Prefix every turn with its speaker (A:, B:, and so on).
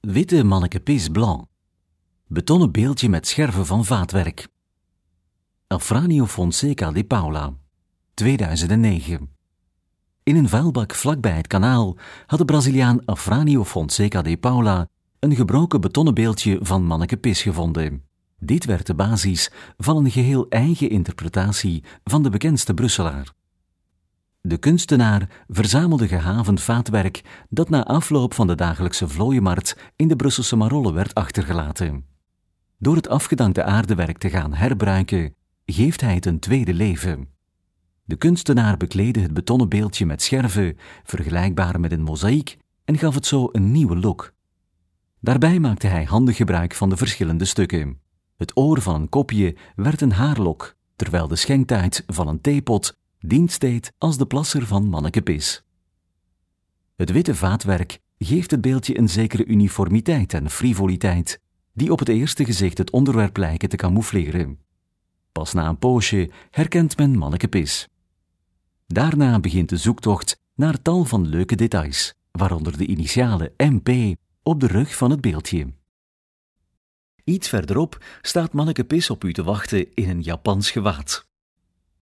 A: Witte manneke Pis blanc. Betonnen beeldje met scherven van vaatwerk. Afrânio Fonseca de Paula, 2009. In een vuilbak vlakbij het kanaal had de Braziliaan Afrânio Fonseca de Paula een gebroken betonnen beeldje van manneke Pis gevonden. Dit werd de basis van een geheel eigen interpretatie van de bekendste Brusselaar. De kunstenaar verzamelde gehavend vaatwerk dat na afloop van de dagelijkse vlooienmarkt in de Brusselse Marolle werd achtergelaten. Door het afgedankte aardewerk te gaan herbruiken, geeft hij het een tweede leven. De kunstenaar bekleedde het betonnen beeldje met scherven, vergelijkbaar met een mozaïek, en gaf het zo een nieuwe look. Daarbij maakte hij handig gebruik van de verschillende stukken. Het oor van een kopje werd een haarlok, terwijl de schenktijd van een theepot dienst deed als de plasser van manneke Pis. Het witte vaatwerk geeft het beeldje een zekere uniformiteit en frivoliteit, die op het eerste gezicht het onderwerp lijken te camoufleren. Pas na een poosje herkent men manneke Pis. Daarna begint de zoektocht naar tal van leuke details, waaronder de initialen MP op de rug van het beeldje. Iets verderop staat manneke Pis op u te wachten in een Japans gewaad.